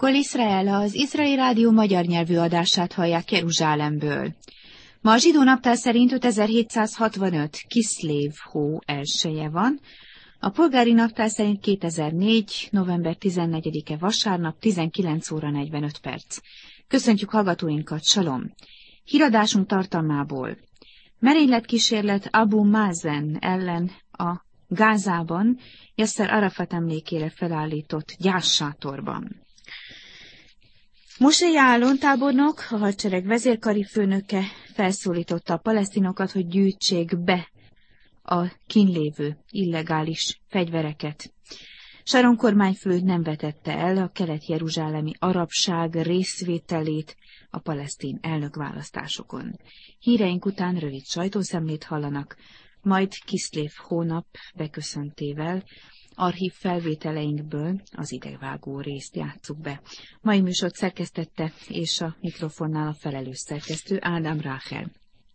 Kol Izrael, az Izraeli Rádió magyar nyelvű adását hallják Jeruzsálemből. Ma a zsidó naptár szerint 5765 Kiszlév hó elsője van, a polgári naptár szerint 2004. november 14-e vasárnap 19 óra 45 perc. Köszöntjük hallgatóinkat, salom! Híradásunk tartalmából. Merényletkísérlet Abu Mazen ellen a Gázában, Yasser Arafat emlékére felállított gyászsátorban. Moshe Yaalon tábornok, a hadsereg vezérkari főnöke felszólította a palesztinokat, hogy gyűjtsék be a kínlévő illegális fegyvereket. Sharon kormányfő nem vetette el a kelet-jeruzsálemi arabság részvételét a palesztin elnökválasztásokon. Híreink után rövid sajtószemlét hallanak, majd Kiszlév hónap beköszöntével archív felvételeinkből az idevágó részt játsszuk be. Mai műsort szerkesztette, és a mikrofonnál a felelős szerkesztő Ádám Ráhel.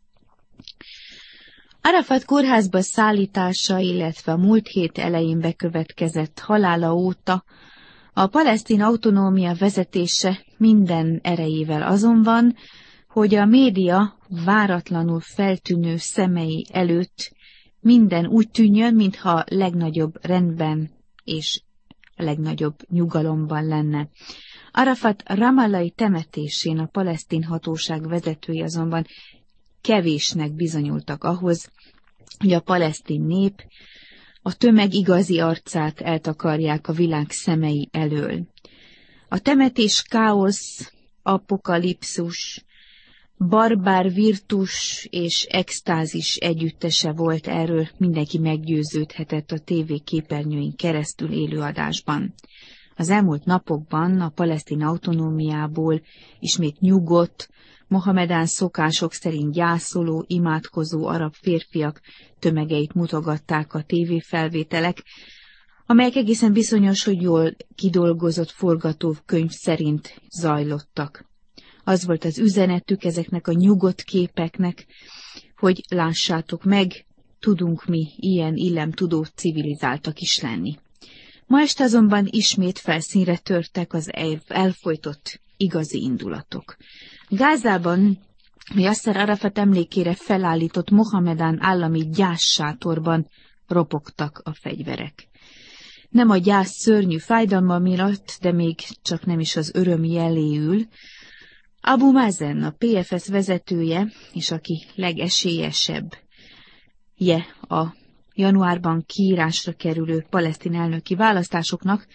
Arafat kórházba szállítása, illetve a múlt hét elején bekövetkezett halála óta a palesztin autonómia vezetése minden erejével azon van, hogy a média váratlanul feltűnő szemei előtt minden úgy tűnjön, mintha legnagyobb rendben és legnagyobb nyugalomban lenne. Arafat ramallai temetésén a palesztin hatóság vezetői azonban kevésnek bizonyultak ahhoz, hogy a palesztin nép a tömeg igazi arcát eltakarják a világ szemei elől. A temetés káosz, apokalipszus, barbár virtus és extázis együttese volt, erről mindenki meggyőződhetett a tévéképernyőin keresztül élőadásban. Az elmúlt napokban a palesztin autonómiából ismét nyugodt, mohamedán szokások szerint gyászoló, imádkozó arab férfiak tömegeit mutogatták a tévéfelvételek, amelyek egészen bizonyos, hogy jól kidolgozott forgatókönyv szerint zajlottak. Az volt az üzenetük ezeknek a nyugodt képeknek, hogy lássátok meg, tudunk mi ilyen illemtudó civilizáltak is lenni. Ma este azonban ismét felszínre törtek az elfojtott igazi indulatok. Gázában Yasser Arafat emlékére felállított mohamedán állami gyászsátorban ropogtak a fegyverek. Nem a gyász szörnyű fájdalma miatt, de még csak nem is az öröm jeléül, Abu Mazen, a PFS vezetője, és aki legesélyesebbje a januárban kiírásra kerülő palesztin elnöki választásoknak,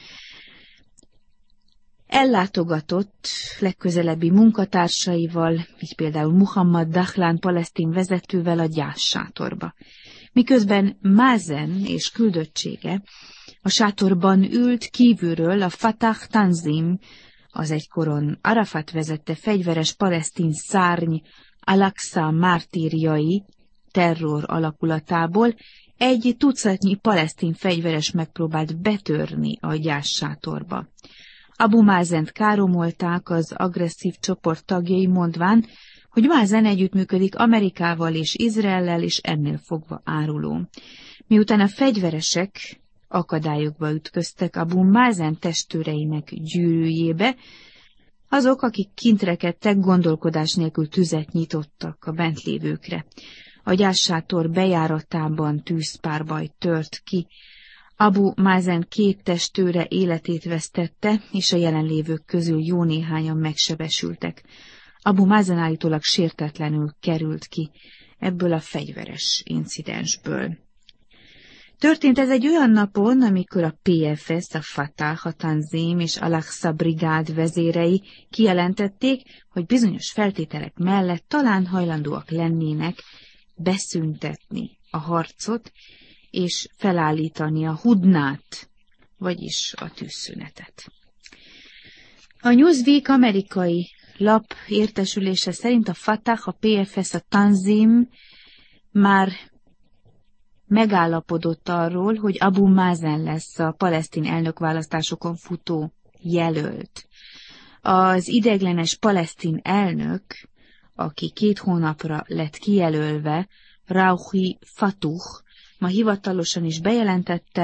ellátogatott legközelebbi munkatársaival, így például Muhammad Dahlan palesztin vezetővel a gyászsátorba. Miközben Mazen és küldöttsége a sátorban ült, kívülről a Fatah Tanzim, az egykoron Arafat vezette fegyveres palesztin szárny Al-Aqsa mártírjai terror alakulatából egy tucatnyi palesztin fegyveres megpróbált betörni a gyászsátorba. Abu Mazent káromolták az agresszív csoport tagjai, mondván, hogy Mazen együttműködik Amerikával és Izraellel, és ennél fogva áruló. Miután a fegyveresek akadályokba ütköztek Abu Mazen testőreinek gyűrűjébe, azok, akik kint rekedtek, gondolkodás nélkül tüzet nyitottak a bentlévőkre. A gyászsátor bejáratában tűzpárbaj tört ki. Abu Mazen két testőre életét vesztette, és a jelenlévők közül jó néhányan megsebesültek. Abu Mazen állítólag sértetlenül került ki ebből a fegyveres incidensből. Történt ez egy olyan napon, amikor a PFS, a Fatah, a Tanzim és Al-Aqsa brigád vezérei kijelentették, hogy bizonyos feltételek mellett talán hajlandóak lennének beszüntetni a harcot és felállítani a hudnát, vagyis a tűzszünetet. A Newsweek amerikai lap értesülése szerint a Fatah, a PFS, a Tanzim már megállapodott arról, hogy Abu Mazen lesz a palesztin elnökválasztásokon futó jelölt. Az ideiglenes palesztin elnök, aki 2 hónapra lett kijelölve, Rauhi Fatuh, ma hivatalosan is bejelentette,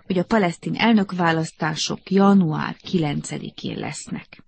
hogy a palesztin elnökválasztások január 9-én lesznek.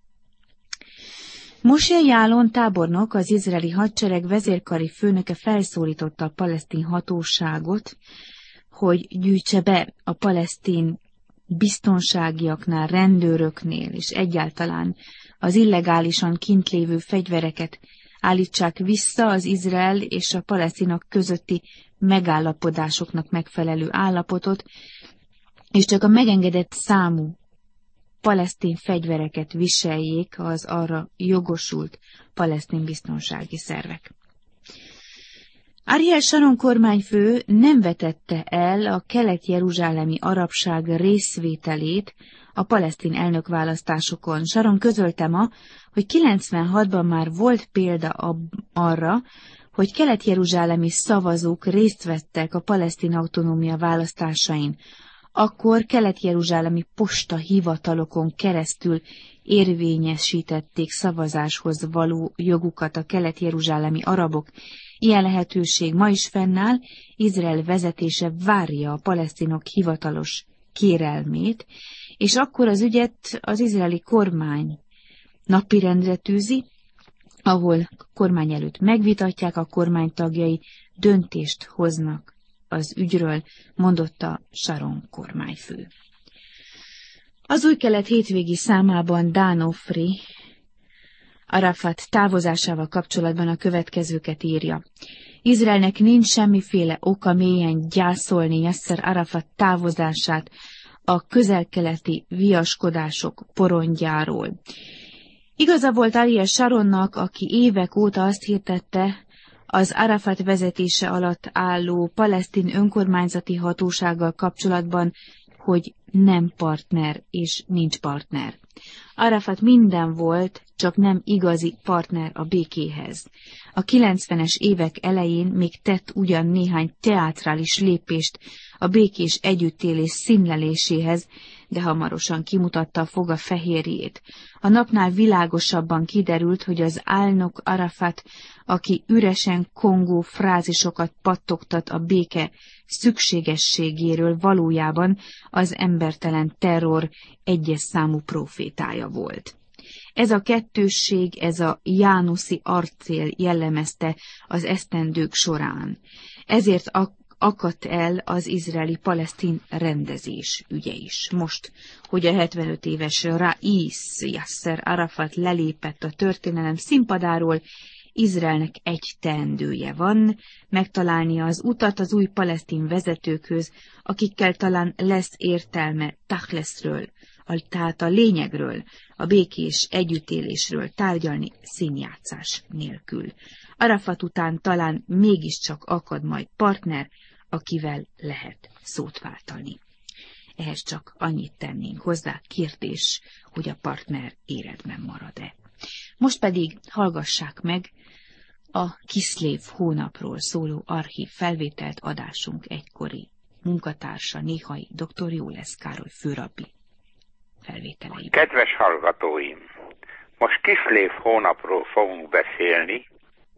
Moshe Yaalon tábornok, az izraeli hadsereg vezérkari főnöke felszólította a palesztin hatóságot, hogy gyűjtse be a palesztin biztonságiaknál, rendőröknél és egyáltalán az illegálisan kint lévő fegyvereket állítsák vissza az Izrael és a palesztinok közötti megállapodásoknak megfelelő állapotot, és csak a megengedett számú palesztin fegyvereket viseljék az arra jogosult palesztin biztonsági szervek. Ariel Sharon kormányfő nem vetette el a kelet-jeruzsálemi arabság részvételét a palesztin elnökválasztásokon. Sharon közölte ma, hogy 96-ban már volt példa arra, hogy kelet-jeruzsálemi szavazók részt vettek a palesztin autonómia választásain. Akkor kelet-jeruzsálemi postahivatalokon keresztül érvényesítették szavazáshoz való jogukat a kelet-jeruzsálemi arabok. Ilyen lehetőség ma is fennáll, Izrael vezetése várja a palesztinok hivatalos kérelmét, és akkor az ügyet az izraeli kormány napirendre tűzi, ahol kormány előtt megvitatják, a kormány tagjai döntést hoznak az ügyről, mondotta Sharon kormányfő. Az Új Kelet hétvégi számában Dan Ofri Arafat távozásával kapcsolatban a következőket írja. Izraelnek nincs semmiféle oka mélyen gyászolni Yasser Arafat távozását a közel-keleti viaskodások porondjáról. Igaza volt Ariel Sharonnak, aki évek óta azt hirdette, az Arafat vezetése alatt álló palesztin önkormányzati hatósággal kapcsolatban, hogy nem partner és nincs partner. Arafat minden volt, csak nem igazi partner a békéhez. A 90-es évek elején még tett ugyan néhány teátrális lépést a békés együttélés színleléséhez, de hamarosan kimutatta a foga fehérjét. A napnál világosabban kiderült, hogy az álnok Arafat, aki üresen kongó frázisokat pattogtat a béke szükségességéről, valójában az embertelen terror egyes számú profétája volt. Ez a kettősség, ez a jánuszi arcél jellemezte az esztendők során. Ezért akadt el az izraeli-palesztin rendezés ügye is. Most, hogy a 75 éves Rais Yasser Arafat lelépett a történelem színpadáról, Izraelnek egy teendője van, megtalálnia az utat az új palesztin vezetőkhöz, akikkel talán lesz értelme Tachleszről, tehát a lényegről, a békés együttélésről tárgyalni színjátszás nélkül. Arafat után talán mégiscsak akad majd partner, akivel lehet szót váltani. Ehhez csak annyit tennénk hozzá, kérdés, hogy a partner életben marad-e. Most pedig hallgassák meg a Kiszlév hónapról szóló archív felvételt adásunk egykori munkatársa, néhai dr. Jólesz Károly főrabbi felvételeiben. Kedves hallgatóim! Most Kiszlév hónapról fogunk beszélni.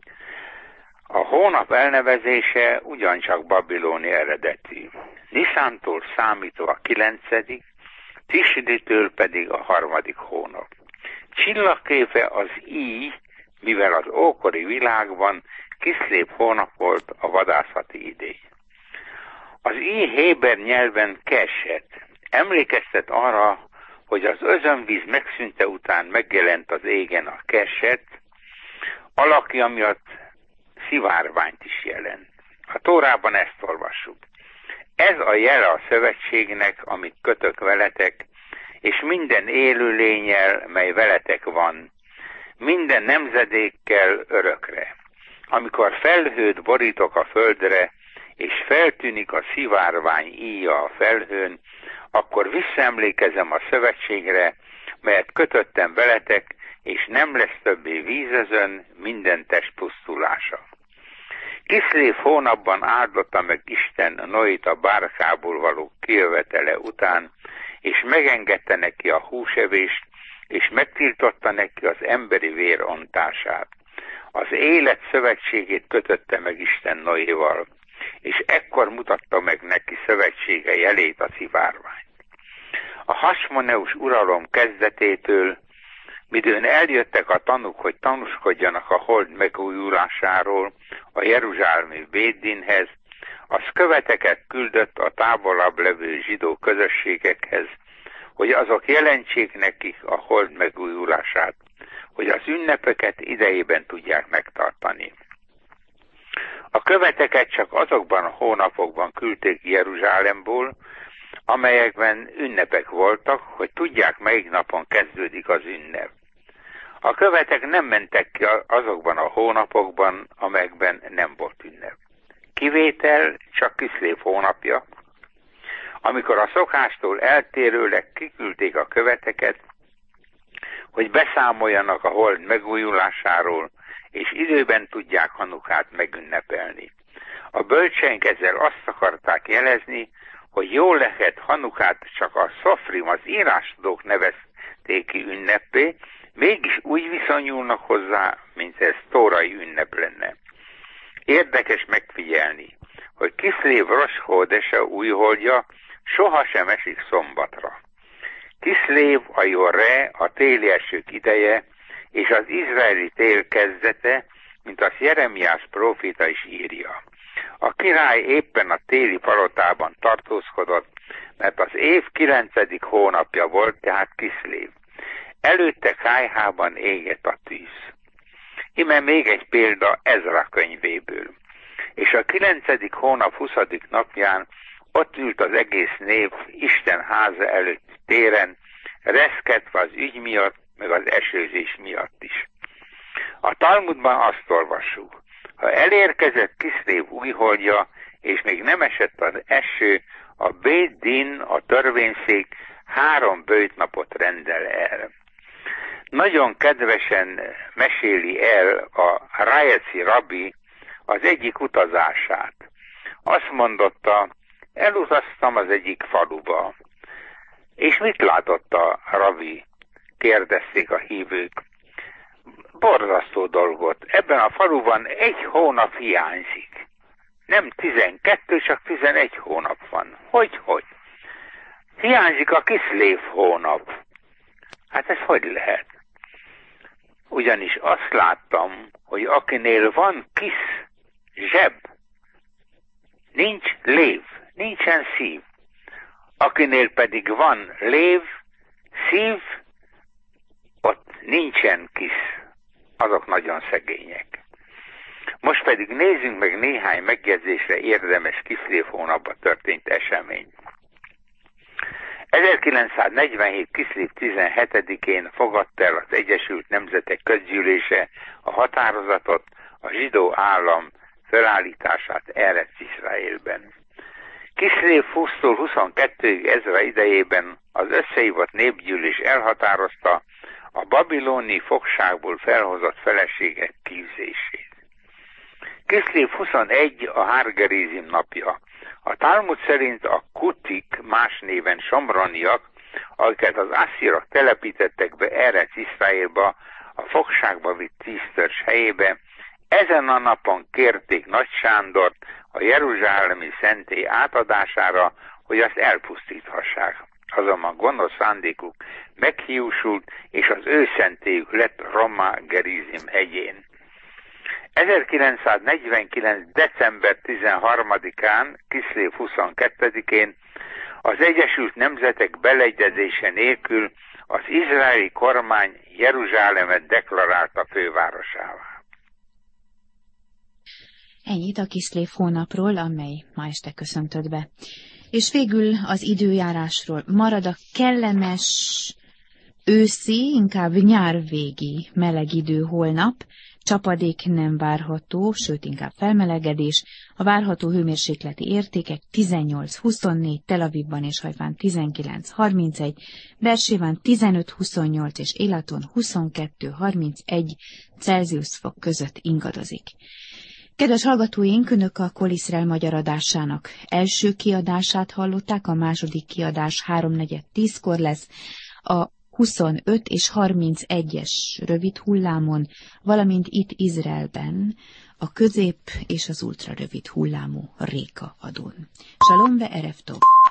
A hónap elnevezése ugyancsak babiloni eredetű. Niszántól számítva a 9., Tisriditől pedig a 3. hónap. Csillagképe az íj, mivel az ókori világban Kiszlév hónap volt a vadászati idény. Az íj héber nyelven keset emlékeztet arra, hogy az özönvíz megszűnte után megjelent az égen a keset, alakja miatt szivárványt is jelent. A Tórában ezt olvassuk. Ez a jele a szövetségnek, amit kötök veletek, és minden élőlénnyel, mely veletek van, minden nemzedékkel örökre. Amikor felhőt borítok a földre, és feltűnik a szivárvány íja a felhőn, akkor visszaemlékezem a szövetségre, melyet kötöttem veletek, és nem lesz többé vízezön minden test pusztulása. Kiszlév hónapban áldotta meg Isten Noét a bárkából való kijövetele után, és megengedte neki a húsevést, és megtiltotta neki az emberi vér ontását. Az élet szövetségét kötötte meg Isten Noéval. és ekkor mutatta meg neki szövetsége jelét a szivárványt. A Hasmoneus uralom kezdetétől, midőn eljöttek a tanúk, hogy tanúskodjanak a hold megújulásáról a jeruzsálemi Béd-dinhez, az követeket küldött a távolabb levő zsidó közösségekhez, hogy azok jelentsék nekik a hold megújulását, hogy az ünnepeket idejében tudják megtartani. A követeket csak azokban a hónapokban küldték Jeruzsálemból, amelyekben ünnepek voltak, hogy tudják, melyik napon kezdődik az ünnep. A követek nem mentek ki azokban a hónapokban, amelyekben nem volt ünnep. Kivétel csak Kiszlév hónapja, amikor a szokástól eltérőleg kiküldték a követeket, hogy beszámoljanak a hold megújulásáról, és időben tudják Hanukát megünnepelni. A bölcseink ezzel azt akarták jelezni, hogy jól lehet Hanukát csak a szofrim, az írástudók nevezték ki ünnepé, mégis úgy viszonyulnak hozzá, mint ez tórai ünnep lenne. Érdekes megfigyelni, hogy Kiszlév Rosh Hodese újholdja sohasem esik szombatra. Kiszlév a Jorre, a téli esők ideje, és az izraeli tél kezdete, mint azt Jeremiás próféta is írja. A király éppen a téli palotában tartózkodott, mert az év 9. hónapja volt, tehát Kiszlév. Előtte kályhában égett a tűz. Ime még egy példa Ezra könyvéből. És a 9. hónap 20. napján ott ült az egész nép Isten háza előtt téren, reszketve az ügy miatt, meg az esőzés miatt is. A Talmudban azt olvassuk, ha elérkezett Kiszlév újholdja, és még nem esett az eső, a Béd-din, a törvényszék 3 böjtnapot rendel el. Nagyon kedvesen meséli el a Rájeci rabbi az egyik utazását. Azt mondotta, elutaztam az egyik faluba. És mit látott a rabbi? Kérdezték a hívők. Borzasztó dolgot. Ebben a faluban 1 hónap hiányzik. Nem 12, csak 11 hónap van. Hogy? Hiányzik a Kiszlév hónap. Hát ez hogy lehet? Ugyanis azt láttam, hogy akinél van kisz, zseb, nincs lév, nincsen szív. Akinél pedig van lév, szív, ott nincsen kisz. Azok nagyon szegények. Most pedig nézzünk meg néhány megjegyzésre érdemes Kiszlév hónapban történt eseményt. 1947. Kiszlév 17-én fogadta el az Egyesült Nemzetek Közgyűlése a határozatot a zsidó állam felállítását Eretz-Iszraélben. Kiszlév 20-tól 22-ig Ezra idejében az összehívott népgyűlés elhatározta a babiloni fogságból felhozott feleségek képzését. Kiszlév 21 a Hárgerizim napja. A Talmud szerint a kutik, más néven somroniak, akiket az asszírok telepítettek be Eretz-Iszraélba, a fogságba vitt 10 törzs helyébe, ezen a napon kérték Nagy Sándort a jeruzsálemi szentély átadására, hogy azt elpusztíthassák. Azonban gonosz szándékuk meghiúsult, és az ő szentélyük lett Roma Gerizim hegyén. 1949. december 13-án, Kiszlév 22-én az Egyesült Nemzetek beleegyezése nélkül az izraeli kormány Jeruzsálemet deklarálta fővárosává. Ennyit a Kiszlév hónapról, amely ma este köszöntött be. És végül az időjárásról marad a kellemes őszi, inkább nyárvégi meleg idő holnap, csapadék nem várható, sőt inkább felmelegedés, a várható hőmérsékleti értékek 18-24, Tel Avivban és Hajfán 19-31, Bersében 15-28 és Élaton 22-31 Celsius fok között ingadozik. Kedves hallgatóink, Önök a Kol Iszrael magyar adásának első kiadását hallották, a második kiadás 3:4-10-kor lesz, a 25 és 31-es rövid hullámon, valamint itt Izraelben, a közép és az ultrarövid hullámú réka adón. Salom ve erev tov!